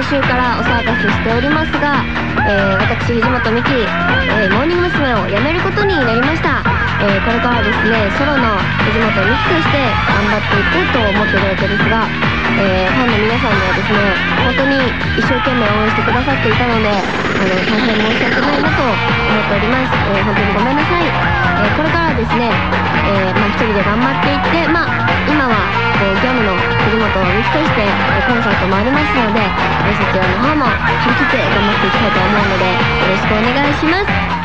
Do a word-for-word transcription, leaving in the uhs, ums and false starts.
先週からお騒がせしておりますが、えー、私藤本美貴、えー、モーニング娘。を辞めることになりました。えー、これからですねソロの藤本美貴として頑張っていこうと思っているわけですが、えー、ファンの皆さんにはですね本当に一生懸命応援してくださっていたので、あの大変申し訳ないなと思っております。えー、本当にごめんなさい。えー、これからはですね、えー、まあ一人で頑張っていって、まあ今はこうギャムの藤本美貴として、えー、コンサートもありますので、えー、そちらの方も張り切って頑張っていきたいと思うのでよろしくお願いします。